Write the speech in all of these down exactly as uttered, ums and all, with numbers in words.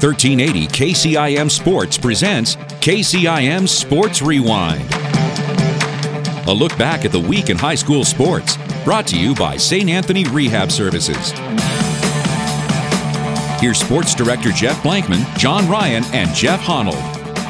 thirteen eighty K C I M Sports presents K C I M Sports Rewind. A look back at the week in high school sports, brought to you by Saint Anthony Rehab Services. Here's Sports Director Jeff Blankman, John Ryan, and Jeff Honnold.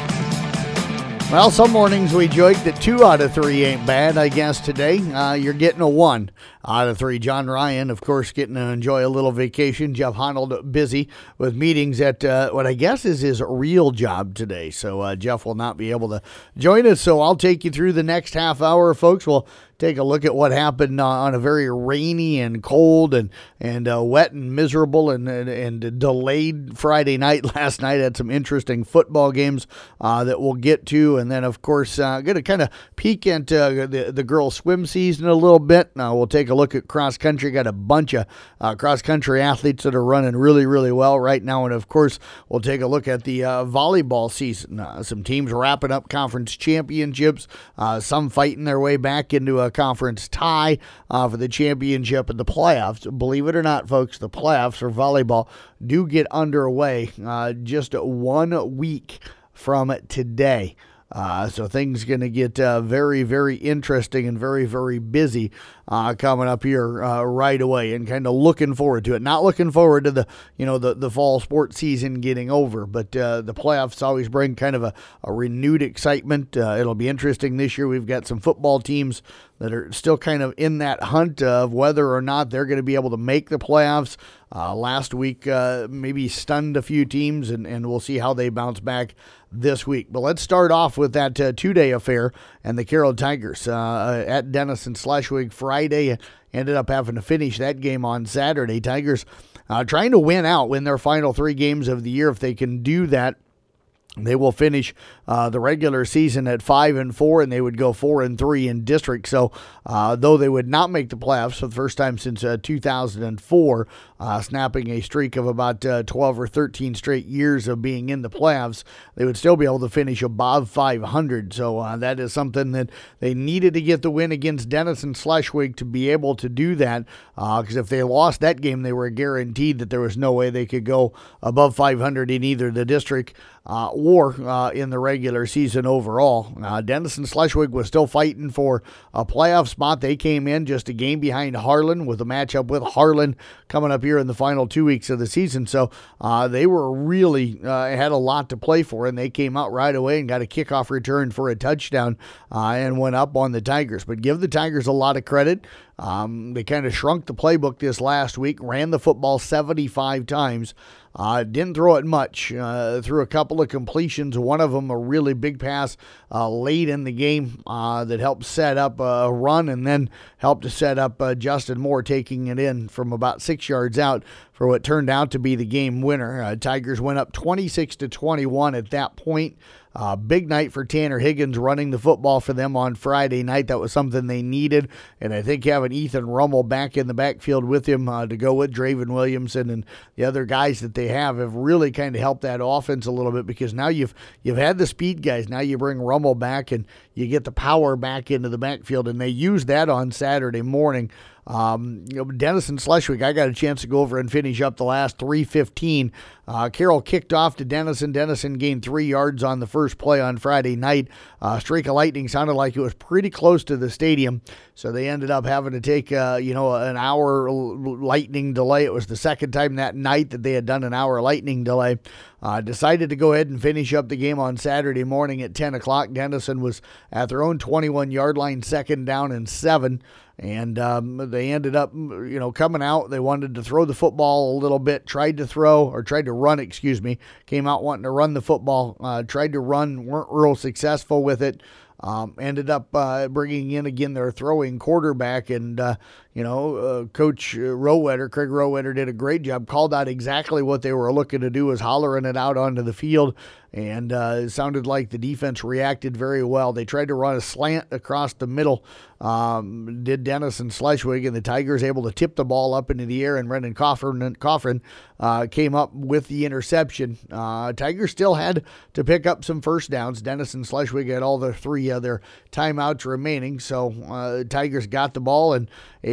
Well, some mornings we joke that two out of three ain't bad. I guess today uh, you're getting a one out of three. John Ryan, of course, getting to enjoy a little vacation. Jeff Honnold busy with meetings at uh, what I guess is his real job today. So uh, Jeff will not be able to join us. So I'll take you through the next half hour, folks. We'll take a look at what happened uh, on a very rainy and cold and and uh, wet and miserable and, and and delayed Friday night last night. Had some interesting football games uh, that we'll get to, and then of course uh, going to kind of peek into uh, the the girls swim season a little bit. Uh, we'll take a look at cross country. Got a bunch of uh, cross country athletes that are running really really well right now, and of course we'll take a look at the uh, volleyball season. Uh, some teams wrapping up conference championships. Uh, some fighting their way back into a conference tie uh, for the championship and the playoffs. Believe it or not, folks, the playoffs for volleyball do get underway uh, just one week from today. Uh, so things going to get uh, very, very interesting and very, very busy uh, coming up here uh, right away, and kind of looking forward to it. Not looking forward to the, you know, the, the fall sports season getting over, but uh, the playoffs always bring kind of a, a renewed excitement. Uh, it'll be interesting this year. We've got some football teams that are still kind of in that hunt of whether or not they're going to be able to make the playoffs. Uh, last week uh, maybe stunned a few teams, and, and we'll see how they bounce back this week. But let's start off with that uh, two-day affair and the Carroll Tigers uh, at Denison Schleswig Friday. Ended up having to finish that game on Saturday. Tigers uh, trying to win out, win their final three games of the year. If they can do that, they will finish uh, the regular season at five and four, and they would go four and three in district. So, uh, though they would not make the playoffs for the first time since uh, two thousand four, uh, snapping a streak of about uh, twelve or thirteen straight years of being in the playoffs, they would still be able to finish above five hundred. So uh, that is something that they needed to get the win against Denison Schleswig to be able to do that. Because uh, if they lost that game, they were guaranteed that there was no way they could go above five hundred in either the district Uh, or uh, in the regular season overall. Uh, Denison Schleswig was still fighting for a playoff spot. They came in just a game behind Harlan, with a matchup with Harlan coming up here in the final two weeks of the season. So uh, they were really uh, had a lot to play for, and they came out right away and got a kickoff return for a touchdown uh, and went up on the Tigers. But give the Tigers a lot of credit. Um, they kind of shrunk the playbook this last week, ran the football seventy-five times. Uh, didn't throw it much. Uh, threw a couple of completions. One of them a really big pass uh, late in the game uh, that helped set up a run, and then helped to set up uh, Justin Moore taking it in from about six yards out for what turned out to be the game winner. Uh, Tigers went up twenty-six to twenty-one at that point. Uh, big night for Tanner Higgins running the football for them on Friday night. That was something they needed, and I think having Ethan Rummel back in the backfield with him uh, to go with Draven Williamson and the other guys that they have have really kind of helped that offense a little bit, because now you've you've had the speed guys. Now you bring Rummel back and you get the power back into the backfield, and they used that on Saturday morning. Um, you know, Denison Schleswig, I got a chance to go over and finish up the last three fifteen. Uh, Carroll kicked off to Denison. Denison gained three yards on the first play on Friday night. Uh, streak of lightning sounded like it was pretty close to the stadium, so they ended up having to take, uh, you know, an hour lightning delay. It was the second time that night that they had done an hour lightning delay. Uh, decided to go ahead and finish up the game on Saturday morning at ten o'clock. Denison was at their own twenty-one-yard line, second down and seven. And um, they ended up, you know, coming out. They wanted to throw the football a little bit, tried to throw, or tried to run, excuse me, came out wanting to run the football, uh, tried to run, weren't real successful with it. Um, ended up uh, bringing in, again, their throwing quarterback, and, uh, you know, uh, Coach Rowetter, Craig Rowetter, did a great job, called out exactly what they were looking to do, was hollering it out onto the field, and uh, it sounded like the defense reacted very well. They tried to run a slant across the middle, um, did Denison Schleswig, and the Tigers able to tip the ball up into the air, and Brendan Coffin, Coffin uh, came up with the interception. Uh, Tigers still had to pick up some first downs. Denison Schleswig had all their three other timeouts remaining, so uh, Tigers got the ball and able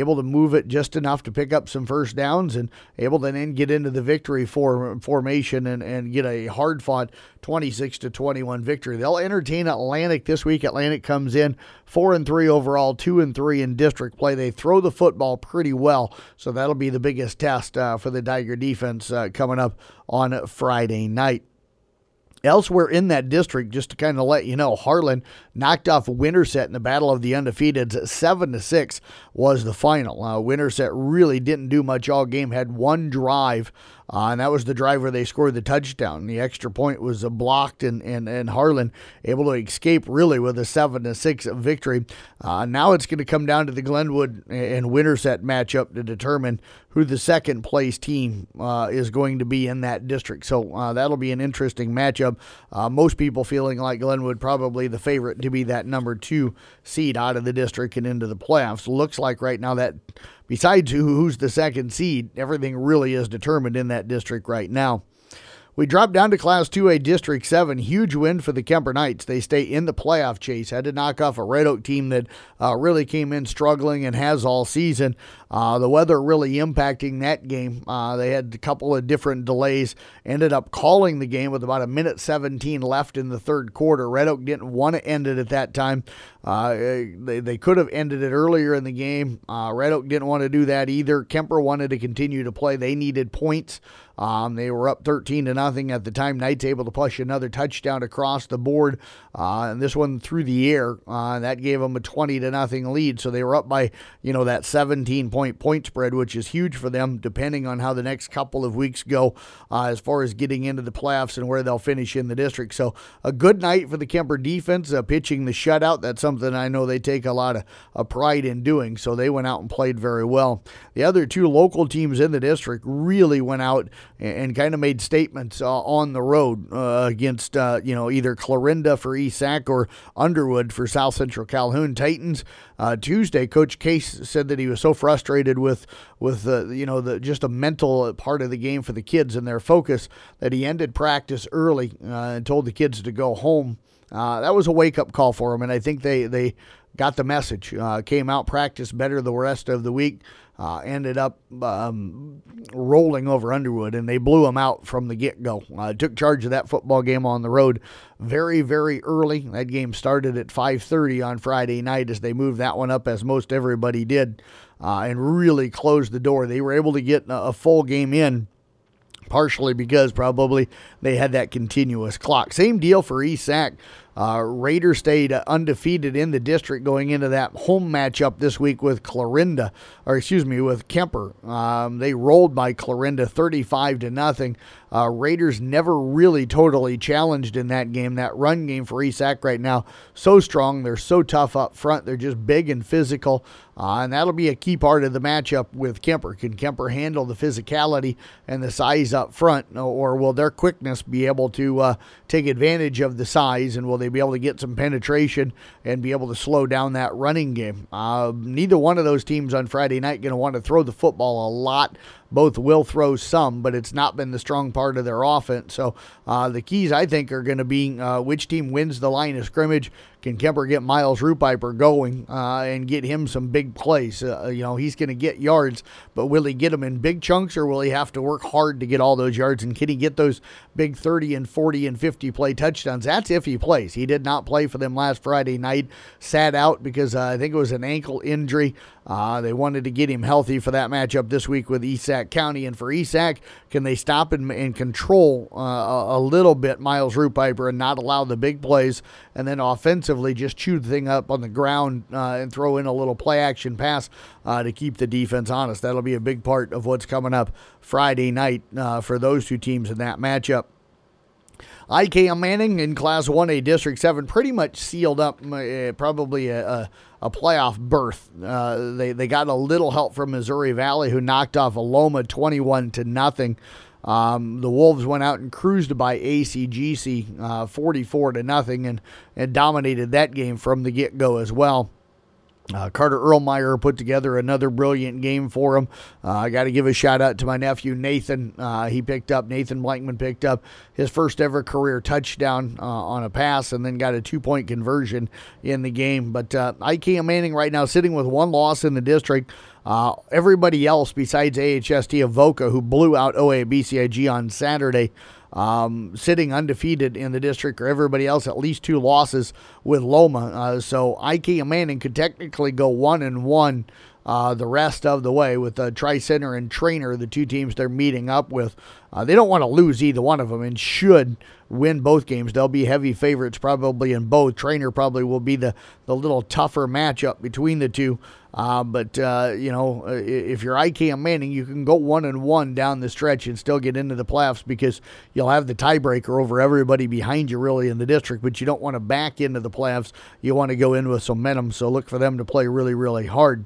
able to move it just enough to pick up some first downs and able to then get into the victory for, formation and, and get a hard-fought twenty-six to twenty-one victory. They'll entertain Atlantic this week. Atlantic comes in four and three overall, two and three in district play. They throw the football pretty well, so that'll be the biggest test uh, for the Tiger defense uh, coming up on Friday night. Elsewhere in that district, just to kind of let you know, Harlan knocked off Winterset in the Battle of the Undefeateds. seven to six was the final. Uh, Winterset really didn't do much all game, had one drive, uh, and that was the drive where they scored the touchdown. The extra point was uh, blocked, and, and, and Harlan able to escape really with a seven to six victory. Uh, now it's going to come down to the Glenwood and Winterset matchup to determine who the second place team uh, is going to be in that district. So uh, that'll be an interesting matchup. Uh, most people feeling like Glenwood probably the favorite to be that number two seed out of the district and into the playoffs. Looks like right now that besides who, who's the second seed, everything really is determined in that district right now. We drop down to Class two A District seven. Huge win for the Kemper Knights. They stay in the playoff chase. Had to knock off a Red Oak team that uh, really came in struggling and has all season. Uh, the weather really impacting that game. Uh, they had a couple of different delays. Ended up calling the game with about a minute seventeen left in the third quarter. Red Oak didn't want to end it at that time. Uh, they, they could have ended it earlier in the game. Uh, Red Oak didn't want to do that either. Kemper wanted to continue to play. They needed points. Um, they were up thirteen to nothing at the time. Knights able to push another touchdown across the board, uh, and this one through the air. Uh, that gave them a twenty to nothing lead. So they were up by, you know, that seventeen point point spread, which is huge for them, depending on how the next couple of weeks go uh, as far as getting into the playoffs and where they'll finish in the district. So a good night for the Kemper defense, uh, pitching the shutout. That's something I know they take a lot of, of pride in doing. So they went out and played very well. The other two local teams in the district really went out and kind of made statements uh, on the road uh, against, uh, you know, either Clarinda for E S A C or Underwood for South Central Calhoun. Titans, uh, Tuesday, Coach Case said that he was so frustrated with, with uh, you know, the just a mental part of the game for the kids and their focus that he ended practice early uh, and told the kids to go home. Uh, that was a wake-up call for them, and I think they, they got the message. Uh, came out, practiced better the rest of the week. Uh, ended up um, rolling over Underwood, and they blew them out from the get-go. Uh, took charge of that football game on the road very, very early. That game started at five thirty on Friday night as they moved that one up, as most everybody did, uh, and really closed the door. They were able to get a, a full game in, partially because probably they had that continuous clock. Same deal for E S A C. Uh, Raiders stayed undefeated in the district going into that home matchup this week with Clarinda, or excuse me, with Kemper. Um, they rolled by Clarinda thirty-five to nothing. Uh, Raiders never really totally challenged in that game. That run game for E S A C right now, so strong. They're so tough up front. They're just big and physical. Uh, and that'll be a key part of the matchup with Kemper. Can Kemper handle the physicality and the size up front, or will their quickness be able to uh, take advantage of the size, and will they be able to get some penetration and be able to slow down that running game? Uh, neither one of those teams on Friday night going to want to throw the football a lot. Both will throw some, but it's not been the strong part of their offense. So uh, the keys, I think, are going to be uh, which team wins the line of scrimmage. Can Kemper get Miles Rupiper going uh, and get him some big plays? Uh, you know, he's going to get yards, but will he get them in big chunks, or will he have to work hard to get all those yards? And can he get those big thirty and forty and fifty play touchdowns? That's if he plays. He did not play for them last Friday night. Sat out because uh, I think it was an ankle injury. Uh, they wanted to get him healthy for that matchup this week with E S A C County. And for E S A C, can they stop and, and control uh, a, a little bit Miles Rupiper and not allow the big plays, and then offensively just chew the thing up on the ground uh, and throw in a little play action pass uh, to keep the defense honest? That'll be a big part of what's coming up Friday night uh, for those two teams in that matchup. I K M Manning in Class one A District seven pretty much sealed up uh, probably a, a, a playoff berth. Uh, they, they got a little help from Missouri Valley, who knocked off Aloma twenty-one to nothing. Um, the Wolves went out and cruised by A C G C uh, forty-four to nothing and, and dominated that game from the get-go as well. Uh, Carter Erlmeyer put together another brilliant game for him. Uh, I got to give a shout out to my nephew Nathan. Uh, he picked up, Nathan Blankman picked up his first ever career touchdown uh, on a pass and then got a two-point conversion in the game. But uh, Ikea Manning right now sitting with one loss in the district. Uh, everybody else besides A H S T Avoca, who blew out O A B C I G on Saturday, Um, sitting undefeated in the district, or everybody else at least two losses with Loma. Uh, so Ikea Manning could technically go one and one uh, the rest of the way with uh, Tri-Center and Trainer, the two teams they're meeting up with. Uh, they don't want to lose either one of them and should win both games. They'll be heavy favorites probably in both. Trainer probably will be the, the little tougher matchup between the two. Uh, but, uh, you know, if you're Ikea Manning, you can go one and one down the stretch and still get into the playoffs because you'll have the tiebreaker over everybody behind you really in the district, but you don't want to back into the playoffs. You want to go in with some momentum, so look for them to play really, really hard.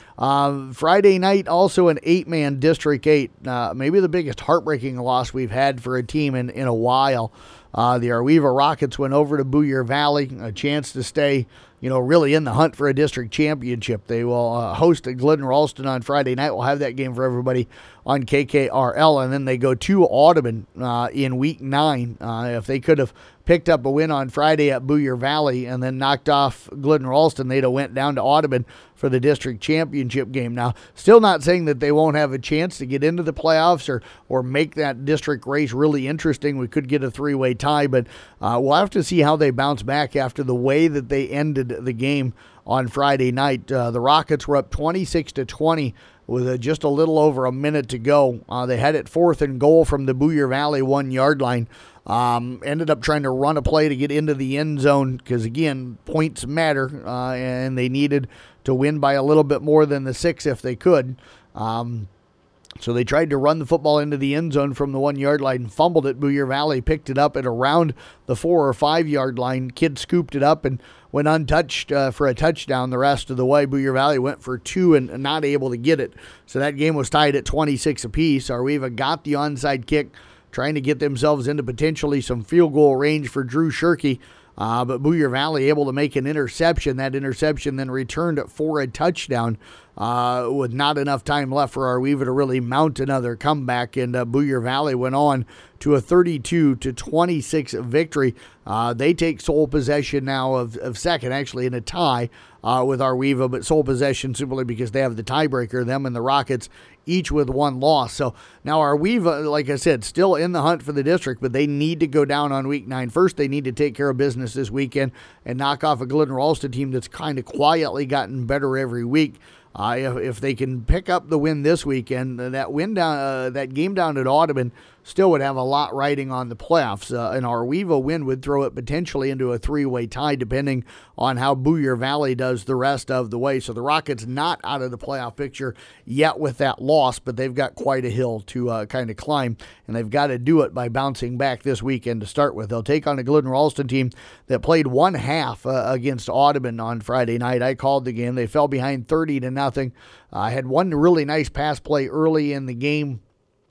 Uh, Friday night, also an eight-man District eight, uh, maybe the biggest heartbreaking loss we've had for a team in, in a while. Uh, the Arweva Rockets went over to Boyer Valley, a chance to stay, you know, really in the hunt for a district championship. They will uh, host at Glidden Ralston on Friday night. We'll have that game for everybody on K K R L, and then they go to Audubon uh, in week nine. Uh, if they could have picked up a win on Friday at Boyer Valley and then knocked off Glidden Ralston, they'd have went down to Audubon for the district championship game. Now, still not saying that they won't have a chance to get into the playoffs or or make that district race really interesting. We could get a three-way tie, but uh, we'll have to see how they bounce back after the way that they ended the game on Friday night. Uh, the Rockets were up twenty-six to twenty with uh, just a little over a minute to go. Uh, they had it fourth and goal from the Boyer Valley one-yard line. Um, ended up trying to run a play to get into the end zone because, again, points matter, uh, and they needed to win by a little bit more than the six if they could. Um, so they tried to run the football into the end zone from the one-yard line, fumbled it. Boyer Valley picked it up at around the four- or five-yard line. Kid scooped it up and went untouched uh, for a touchdown the rest of the way. Boyer Valley went for two and not able to get it. So that game was tied at twenty-six apiece. Arweva got the onside kick, trying to get themselves into potentially some field goal range for Drew Shirkey. Uh, but Boyer Valley able to make an interception. That interception then returned for a touchdown uh, with not enough time left for Arweva to really mount another comeback. And uh, Boyer Valley went on to a thirty-two to twenty-six victory. Uh, they take sole possession now of, of second, actually in a tie uh, with Arweva, but sole possession simply because they have the tiebreaker, them and the Rockets, each with one loss. So now Arweva, like I said, still in the hunt for the district, but they need to go down on week nine. First, they need to take care of business this weekend and knock off a Glidden Ralston team that's kind of quietly gotten better every week. Uh, if, if they can pick up the win this weekend, that win down, uh, that game down at Audubon still would have a lot riding on the playoffs. Uh, an Arweva win would throw it potentially into a three-way tie, depending on how Boyer Valley does the rest of the way. So the Rockets not out of the playoff picture yet with that loss, but they've got quite a hill to uh, kind of climb, and they've got to do it by bouncing back this weekend to start with. They'll take on a Glidden Ralston team that played one half uh, against Audubon on Friday night. I called the game. They fell behind thirty to nothing. I uh, had one really nice pass play early in the game,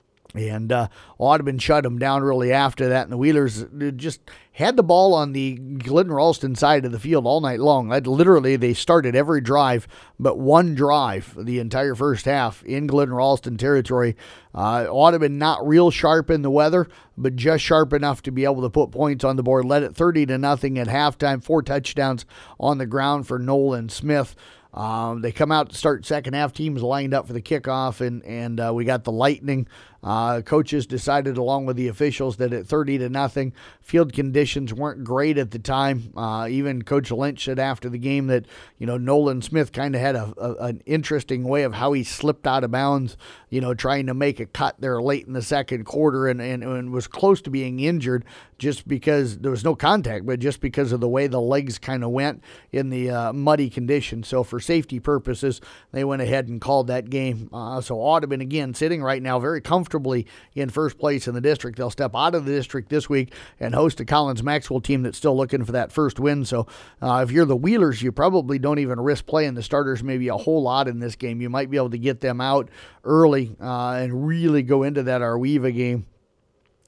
and uh, Audubon shut them down really after that, and the Wheelers just had the ball on the Glidden Ralston side of the field all night long. I'd literally, they started every drive but one drive the entire first half in Glidden Ralston territory. Uh, Audubon not real sharp in the weather, but just sharp enough to be able to put points on the board. Led it thirty to nothing at halftime, four touchdowns on the ground for Nolan Smith. Um, they come out to start second half. Teams lined up for the kickoff, and and uh, we got the Lightning. Uh, coaches decided, along with the officials, that at thirty to nothing, field conditions weren't great at the time. Uh, even Coach Lynch said after the game that you know Nolan Smith kind of had a, a an interesting way of how he slipped out of bounds. You know, trying to make a cut there late in the second quarter, and and, and was close to being injured just because there was no contact, but just because of the way the legs kind of went in the uh, muddy conditions. So for safety purposes, they went ahead and called that game. Uh, so Audubon, again, sitting right now very comfortably in first place in the district. They'll step out of the district this week and host a Collins Maxwell team that's still looking for that first win. So uh, if you're the Wheelers, you probably don't even risk playing the starters maybe a whole lot in this game. You might be able to get them out early uh, and really go into that Arweva game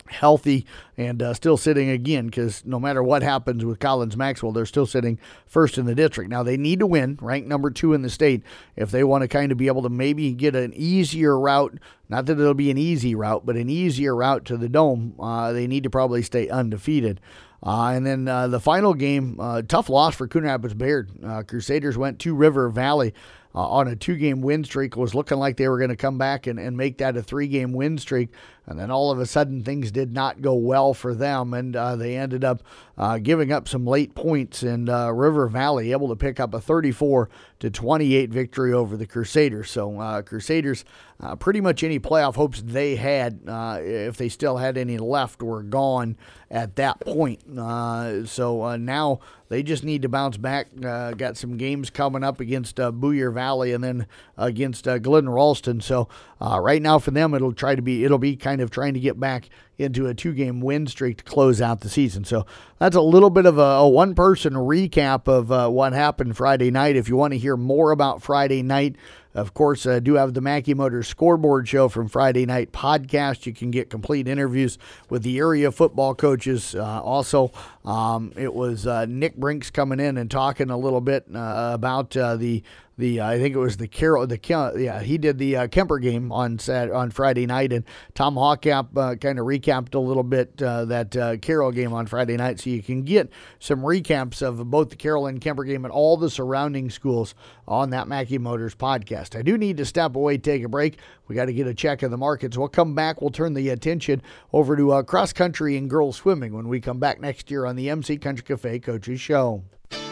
healthy and uh, still sitting again, because no matter what happens with Collins Maxwell, they're still sitting first in the district. Now they need to win, ranked number two in the state, if they want to kind of be able to maybe get an easier route. Not that it'll be an easy route, but an easier route to the Dome. Uh, they need to probably stay undefeated. Uh, and then uh, the final game, uh, tough loss for Coon Rapids Bayard. Uh, Crusaders went to River Valley uh, on a two-game win streak. It was looking like they were going to come back and, and make that a three-game win streak. And then all of a sudden things did not go well for them, and uh, they ended up uh, giving up some late points, and uh, River Valley able to pick up a thirty-four to twenty-eight victory over the Crusaders. So uh, Crusaders, uh, pretty much any playoff hopes they had, uh, if they still had any left, were gone at that point. Uh, so uh, now they just need to bounce back. Uh, got some games coming up against uh, Boyer Valley and then against uh, Glidden Ralston. So uh, right now for them, it'll try to be it'll be kind of trying to get back into a two-game win streak to close out the season. So that's a little bit of a, a one-person recap of uh, what happened Friday night. If you want to hear more about Friday night, of course, I uh, do have the Mackey Motors Scoreboard Show from Friday Night podcast. You can get complete interviews with the area football coaches. Uh, also, um, it was uh, Nick Brinks coming in and talking a little bit uh, about uh, the The uh, I think it was the Carroll the yeah he did the uh, Kemper game on Sat on Friday night, and Tom Hawkap uh, kind of recapped a little bit uh, that uh, Carroll game on Friday night, so you can get some recaps of both the Carroll and Kemper game and all the surrounding schools on that Mackey Motors podcast. I do need to step away, take a break. We got to get a check of the markets. We'll come back. We'll turn the attention over to uh, cross country and girls swimming when we come back next year on the M C Country Cafe Coaches Show.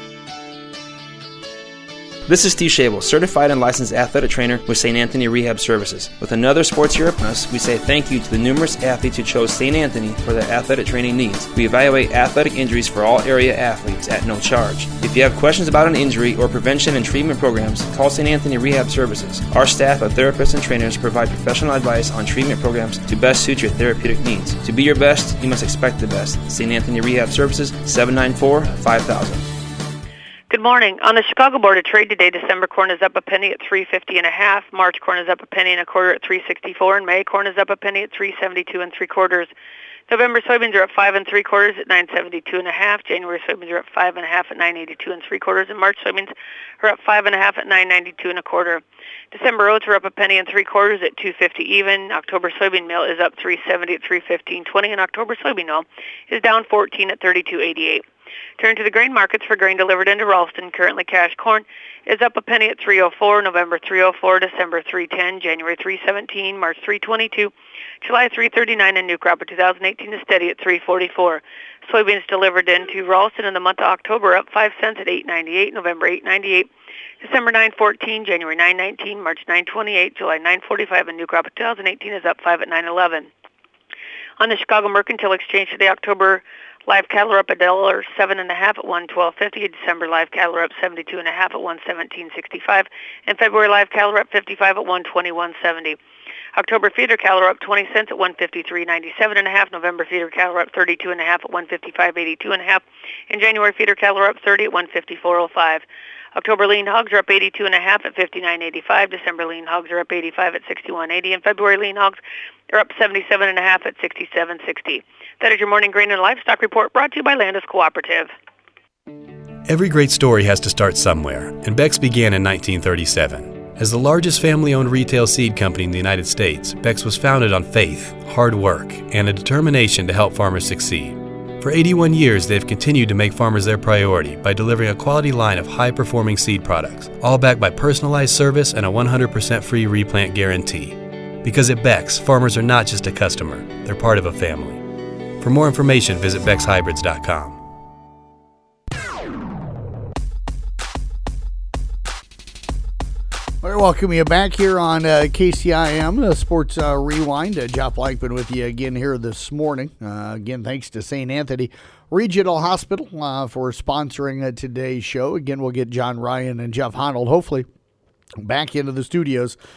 This is Steve Schabel, certified and licensed athletic trainer with Saint Anthony Rehab Services. With another sports year upon us, we say thank you to the numerous athletes who chose Saint Anthony for their athletic training needs. We evaluate athletic injuries for all area athletes at no charge. If you have questions about an injury or prevention and treatment programs, call Saint Anthony Rehab Services. Our staff of therapists and trainers provide professional advice on treatment programs to best suit your therapeutic needs. To be your best, you must expect the best. Saint Anthony Rehab Services, seven nine four, five thousand. Good morning. On the Chicago Board of Trade today, December corn is up a penny at three fifty and a half. March corn is up a penny and a quarter at three sixty-four, and May corn is up a penny at three seventy-two and three quarters. November soybeans are up five and three quarters at nine seventy-two and a half. January soybeans are up five and a half at nine eighty-two and three quarters, and March soybeans are up five and a half at nine ninety-two and a quarter. December oats are up a penny and three quarters at two fifty even. October soybean meal is up three seventy at three fifteen twenty, and October soybean meal is down fourteen at thirty-two eighty-eight. Turn to the grain markets for grain delivered into Ralston. Currently, cash corn is up a penny at three oh four, November three oh four, December three ten, January three seventeen, March three twenty-two, July three thirty-nine, and new crop for two thousand eighteen is steady at three forty-four. Soybeans delivered into Ralston in the month of October up five cents at eight ninety-eight, November eight ninety-eight, December nine fourteen, January nine nineteen, March nine twenty-eight, July nine forty-five, and new crop of two thousand eighteen is up five at nine eleven. On the Chicago Mercantile Exchange today, October live cattle are up a dollar seven and a half at one twelve fifty. December live cattle are up seventy-two and a half at one seventeen sixty-five, and February live cattle are up fifty-five at one twenty-one seventy. October feeder cattle are up twenty cents at one fifty-three ninety-seven and a half. November feeder cattle are up thirty-two and a half at one fifty-five eighty-two and a half, and January feeder cattle are up thirty at one fifty-four oh five. October lean hogs are up eighty-two and a half at fifty-nine eighty-five. December lean hogs are up eighty-five at sixty-one eighty, and February lean hogs are up seventy-seven and a half at sixty-seven sixty. That is your morning grain and livestock report, brought to you by Landis Cooperative. Every great story has to start somewhere, and Beck's began in nineteen thirty-seven. As the largest family-owned retail seed company in the United States, Beck's was founded on faith, hard work, and a determination to help farmers succeed. For eighty-one years, they've continued to make farmers their priority by delivering a quality line of high-performing seed products, all backed by personalized service and a one hundred percent free replant guarantee. Because at Beck's, farmers are not just a customer, they're part of a family. For more information, visit bex hybrids dot com. All right, welcome you back here on uh, K C I M, uh, Sports uh, Rewind. Uh, Jeff Blankman with you again here this morning. Uh, again, thanks to Saint Anthony Regional Hospital uh, for sponsoring uh, today's show. Again, we'll get John Ryan and Jeff Honnold, hopefully, back into the studios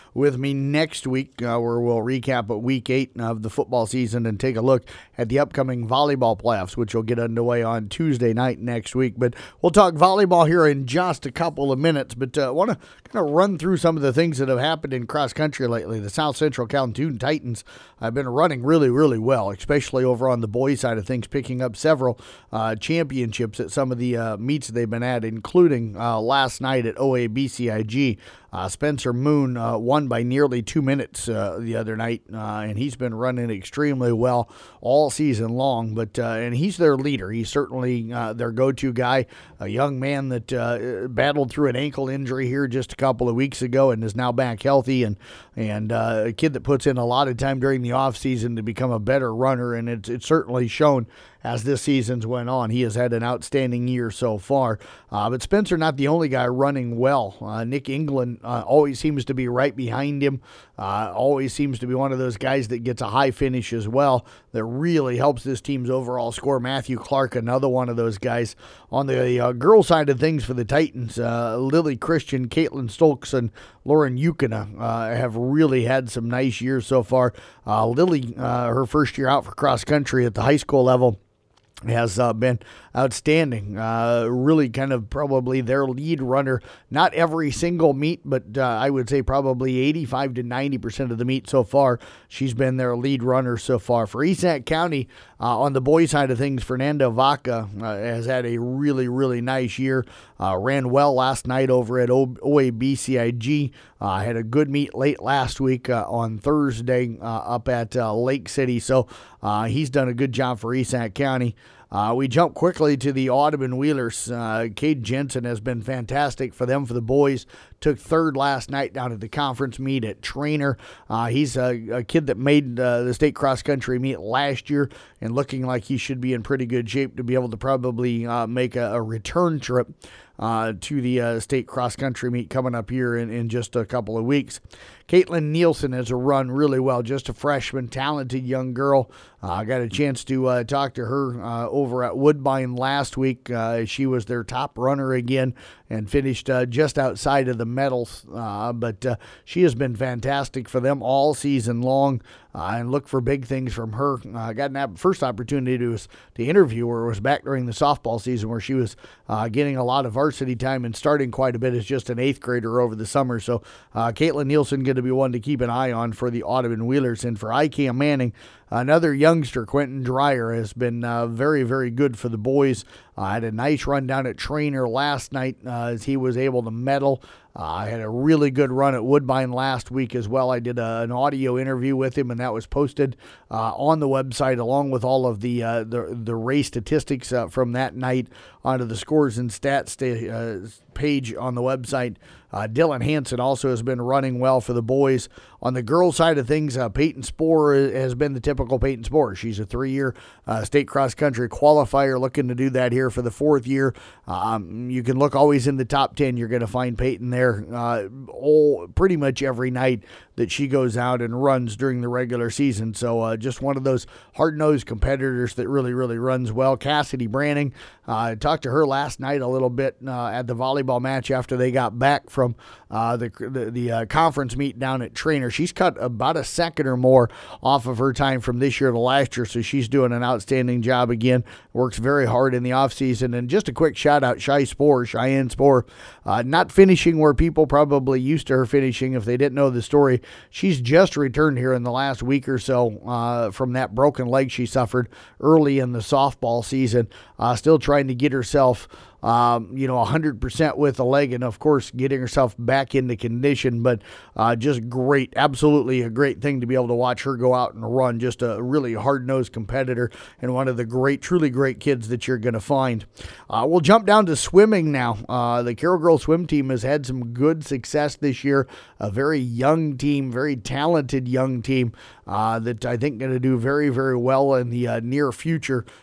with me next week, uh, where we'll recap at week eight of the football season and take a look at the upcoming volleyball playoffs, which will get underway on Tuesday night next week. But we'll talk volleyball here in just a couple of minutes. But I uh, want to kind of run through some of the things that have happened in cross country lately. The South Central Calhoun Titans have been running really, really well, especially over on the boys' side of things, picking up several uh, championships at some of the uh, meets they've been at, including uh, last night at O A B C I G. Uh, Spencer Moon uh, won by nearly two minutes uh, the other night, uh, and he's been running extremely well all season long. But uh, and he's their leader. He's certainly uh, their go-to guy, a young man that uh, battled through an ankle injury here just a couple of weeks ago and is now back healthy, and and uh, a kid that puts in a lot of time during the offseason to become a better runner, and it's, it's certainly shown as this season's went on. He has had an outstanding year so far. Uh, but Spencer not the only guy running well. Uh, Nick England uh, always seems to be right behind him. Uh, always seems to be one of those guys that gets a high finish as well that really helps this team's overall score. Matthew Clark, another one of those guys. On the uh, girl side of things for the Titans, uh, Lily Christian, Caitlin Stolks, and Lauren Yukina uh, have really had some nice years so far. Uh, Lily, uh, her first year out for cross country at the high school level, has uh, been outstanding. Uh, really kind of probably their lead runner, not every single meet, but uh, I would say probably eighty-five to ninety percent of the meet so far. She's been their lead runner so far. For East Sac County, uh, on the boys' side of things, Fernanda Vaca uh, has had a really, really nice year. Uh, ran well last night over at O A B C I G. Uh, had a good meet late last week uh, on Thursday uh, up at uh, Lake City. So uh, he's done a good job for East Sac County. Uh, we jump quickly to the Audubon Wheelers. Uh, Cade Jensen has been fantastic for them, for the boys. Took third last night down at the conference meet at Trainer. Uh, he's a, a kid that made uh, the state cross-country meet last year and looking like he should be in pretty good shape to be able to probably uh, make a, a return trip uh, to the uh, state cross-country meet coming up here in, in just a couple of weeks. Caitlin Nielsen has run really well, just a freshman, talented young girl. I uh, got a chance to uh, talk to her uh, over at Woodbine last week. Uh, she was their top runner again and finished uh, just outside of the medals. Uh, but uh, she has been fantastic for them all season long, uh, and look for big things from her. I uh, got an first opportunity to, to interview her was back during the softball season, where she was uh, getting a lot of varsity time and starting quite a bit as just an eighth grader over the summer. So uh, Caitlin Nielsen going to be one to keep an eye on for the Audubon Wheelers. And for I C A M Manning, another youngster, Quentin Dreyer, has been uh, very, very good for the boys. I uh, had a nice run down at Trainer last night uh, as he was able to medal. Uh, I had a really good run at Woodbine last week as well. I did a, an audio interview with him, and that was posted uh, on the website along with all of the uh, the, the race statistics uh, from that night onto the scores and stats uh, page on the website. Uh, Dylan Hansen also has been running well for the boys. On the girls' side of things, uh, Peyton Spohr has been the typical Peyton Spohr. She's a three-year uh, state cross-country qualifier, looking to do that here for the fourth year. Um, you can look always in the top ten. You're going to find Peyton there uh, all, pretty much every night that she goes out and runs during the regular season. So uh, just one of those hard-nosed competitors that really, really runs well. Cassidy Branning, uh, I talked to her last night a little bit uh, at the volleyball match after they got back from uh, the the, the uh, conference meet down at Trainer. She's cut about a second or more off of her time from this year to last year, so she's doing an outstanding job again. Works very hard in the offseason. And just a quick shout-out, Shy Spohr, Cheyenne Spohr, uh, not finishing where people probably used to her finishing if they didn't know the story. She's just returned here in the last week or so uh, from that broken leg she suffered early in the softball season. Uh, still trying to get herself Um, you know, one hundred percent with the leg, and of course getting herself back into condition, but uh, just great, absolutely a great thing to be able to watch her go out and run. Just a really hard-nosed competitor and one of the great, truly great kids that you're going to find. Uh, we'll jump down to swimming now. Uh, the Carroll Girls swim team has had some good success this year. A very young team, very talented young team uh, that I think going to do very, very well in the uh, near future.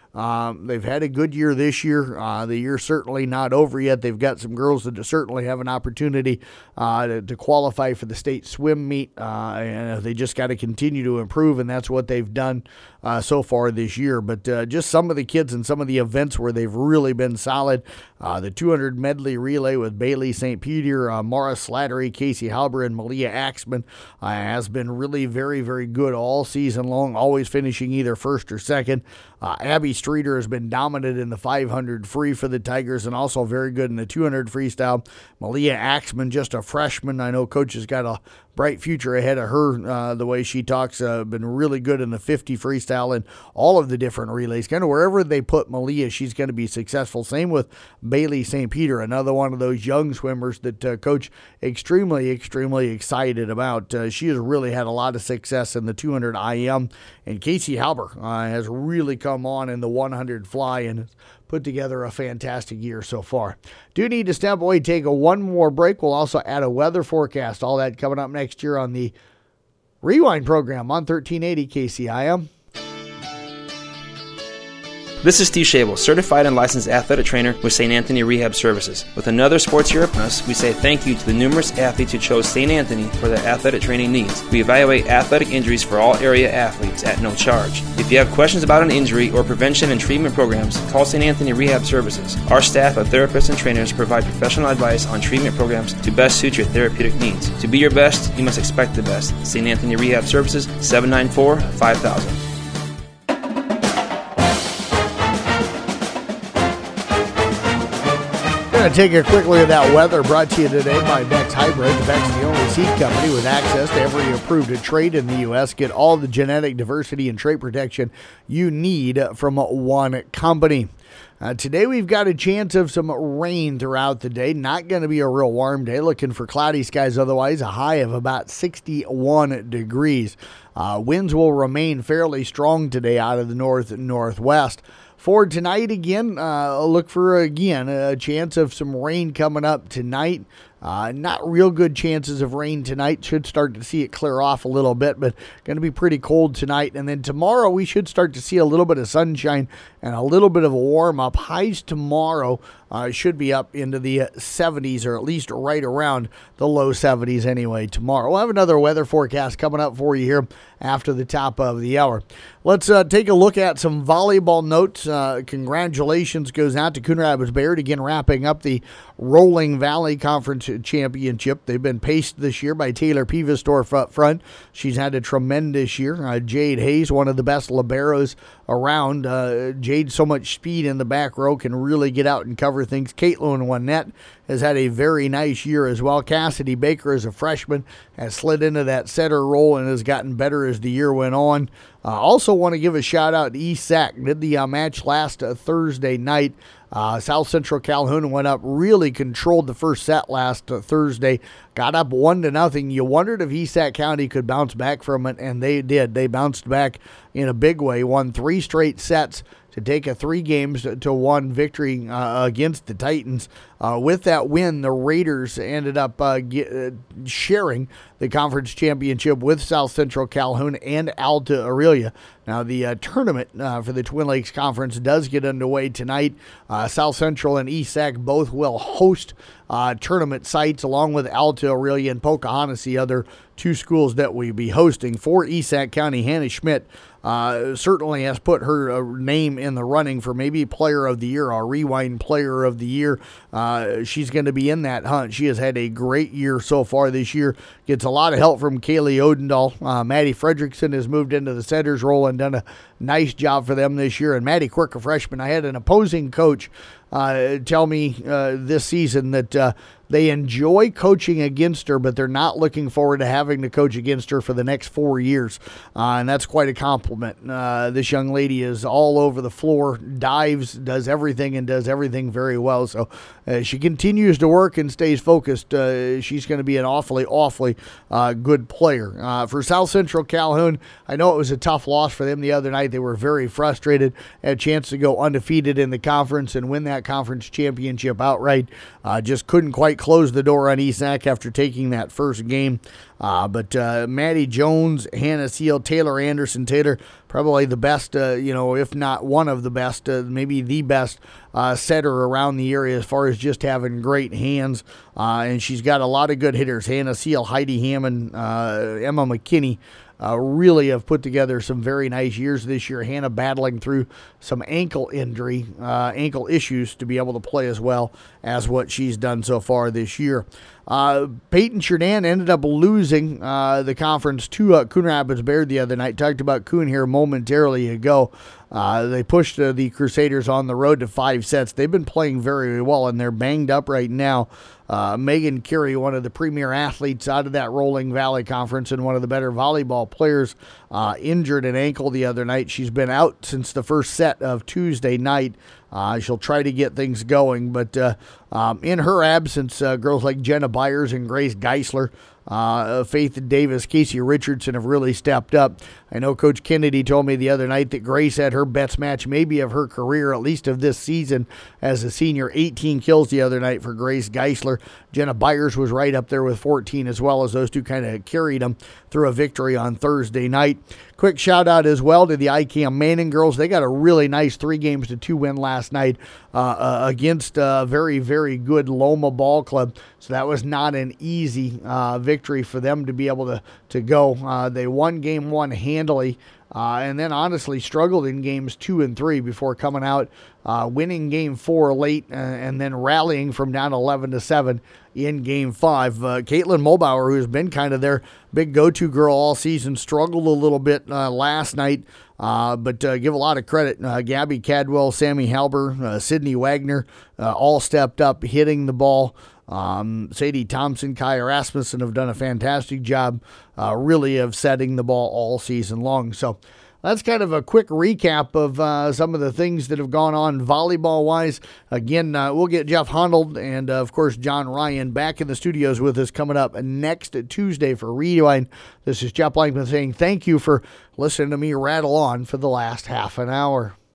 Um, they've had a good year this year. Uh, the year's certainly not over yet. They've got some girls that certainly have an opportunity uh, to, to qualify for the state swim meet, uh, and they just got to continue to improve, and that's what they've done uh, so far this year. But uh, just some of the kids and some of the events where they've really been solid. Uh, the two hundred medley relay with Bailey Saint Peter, uh, Mara Slattery, Casey Halber, and Malia Axman uh, has been really very, very good all season long, always finishing either first or second. Uh, Abby Streeter has been dominant in the five hundred free for the Tigers and also very good in the two hundred freestyle. Malia Axman, just a freshman. I know Coach has got a bright future ahead of her, uh, the way she talks. Uh, been really good in the fifty freestyle and all of the different relays. Kind of wherever they put Malia, she's going to be successful. Same with Bailey Saint Peter, another one of those young swimmers that uh, Coach extremely, extremely excited about. Uh, she has really had a lot of success in the two hundred I M. And Casey Halber uh, has really come on in the one hundred fly and has put together a fantastic year so far. Do need to step away, take a one more break. We'll also add a weather forecast. All that coming up next year on the Rewind program on thirteen eighty K C I M. This is Steve Schabel, certified and licensed athletic trainer with Saint Anthony Rehab Services. With another sports year upon us, we say thank you to the numerous athletes who chose Saint Anthony for their athletic training needs. We evaluate athletic injuries for all area athletes at no charge. If you have questions about an injury or prevention and treatment programs, call Saint Anthony Rehab Services. Our staff of therapists and trainers provide professional advice on treatment programs to best suit your therapeutic needs. To be your best, you must expect the best. Saint Anthony Rehab Services, seven nine four, five thousand. Going to take a quick look at that weather, brought to you today by Beck's Hybrid. Beck's the only seed company with access to every approved trait in the U S. Get all the genetic diversity and trait protection you need from one company. Uh, today we've got a chance of some rain throughout the day. Not going to be a real warm day. Looking for cloudy skies otherwise. A high of about sixty-one degrees. Uh, winds will remain fairly strong today out of the north and northwest. For tonight, again, uh, look for, again, a chance of some rain coming up tonight. Uh, not real good chances of rain tonight. Should start to see it clear off a little bit, but going to be pretty cold tonight. And then tomorrow, we should start to see a little bit of sunshine and a little bit of a warm-up. Highs tomorrow uh, should be up into the seventies, or at least right around the low seventies anyway tomorrow. We'll have another weather forecast coming up for you here after the top of the hour. Let's uh, take a look at some volleyball notes. Uh, congratulations goes out to Coon Rapids Bayard, again wrapping up the Rolling Valley Conference Championship. They've been paced this year by Taylor Pivestorf up front. She's had a tremendous year. Uh, Jade Hayes, one of the best liberos around. Uh, Jade, so much speed in the back row, can really get out and cover things. Caitlin Winnett has had a very nice year as well. Cassidy Baker, as a freshman, has slid into that setter role and has gotten better as the year went on. Uh, also want to give a shout out to East Sac. Did the uh, match last uh, Thursday night. Uh, South Central Calhoun went up, really controlled the first set last uh, Thursday, got up one to nothing. You wondered if East Sac County could bounce back from it, and they did. They bounced back in a big way, won three straight sets to take a three games to one victory uh, against the Titans. Uh, with that win, the Raiders ended up uh, get, uh, sharing the conference championship with South Central Calhoun and Alta Aurelia. Now, the uh, tournament uh, for the Twin Lakes Conference does get underway tonight. Uh, South Central and East Sac both will host uh, tournament sites, along with Alta Aurelia and Pocahontas, the other two schools that we be hosting. For East Sac County, Hannah Schmidt uh, certainly has put her uh, name in the running for maybe Player of the Year, our Rewind Player of the Year. Uh, she's going to be in that hunt. She has had a great year so far this year. Gets a lot of help from Kaylee Odendahl. Uh, Maddie Fredrickson has moved into the setter's role and done a nice job for them this year. And Maddie Quirk, a freshman, I had an opposing coach uh, tell me uh, this season that uh, they enjoy coaching against her, but they're not looking forward to having to coach against her for the next four years. Uh, and that's quite a compliment. Uh, this young lady is all over the floor, dives, does everything, and does everything very well. So uh, she continues to work and stays focused. Uh, she's going to be an awfully, awfully uh, good player. Uh, for South Central Calhoun, I know it was a tough loss for them the other night. They were very frustrated. Had a chance to go undefeated in the conference and win that that conference championship outright. Uh, just couldn't quite close the door on E S A C after taking that first game. Uh, but uh, Maddie Jones, Hannah Seal, Taylor Anderson, Taylor, probably the best, uh, you know, if not one of the best, uh, maybe the best uh, setter around the area as far as just having great hands. Uh, and she's got a lot of good hitters. Hannah Seal, Heidi Hammond, uh, Emma McKinney. Uh, really have put together some very nice years this year. Hannah battling through some ankle injury, uh, ankle issues to be able to play as well as what she's done so far this year. Uh, Peyton Churdan ended up losing uh, the conference to uh, Coon Rapids Bayard the other night. Talked about Coon here momentarily ago. Uh, they pushed uh, the Crusaders on the road to five sets. They've been playing very well, and they're banged up right now. Uh, Megan Carey, one of the premier athletes out of that Rolling Valley Conference and one of the better volleyball players, uh, injured an ankle the other night. She's been out since the first set of Tuesday night. Uh, she'll try to get things going, but uh, um, in her absence, uh, girls like Jenna Byers and Grace Geisler, uh, Faith Davis, Casey Richardson have really stepped up. I know Coach Kennedy told me the other night that Grace had her best match maybe of her career, at least of this season, as a senior. eighteen kills the other night for Grace Geisler. Jenna Byers was right up there with fourteen as well, as those two kind of carried them through a victory on Thursday night. Quick shout out as well to the I C A M Manning girls. They got a really nice three games to two win last night uh, uh, against a very, very good Loma Ball Club. So that was not an easy uh, victory for them to be able to, to go. Uh, they won game one handily. Uh, and then honestly struggled in games two and three before coming out, uh, winning game four late, uh, and then rallying from down eleven to seven in game five. Uh, Caitlin Mulbauer, who's been kind of their big go-to girl all season, struggled a little bit uh, last night, uh, but uh, give a lot of credit. Uh, Gabby Cadwell, Sammy Halber, uh, Sydney Wagner, uh, all stepped up hitting the ball. Um, Sadie Thompson, Kaya Rasmussen have done a fantastic job, uh, really of setting the ball all season long. So that's kind of a quick recap of uh, some of the things that have gone on volleyball-wise. Again, uh, we'll get Jeff Honnold and, uh, of course, John Ryan back in the studios with us coming up next Tuesday for Rewind. This is Jeff Blankman saying thank you for listening to me rattle on for the last half an hour.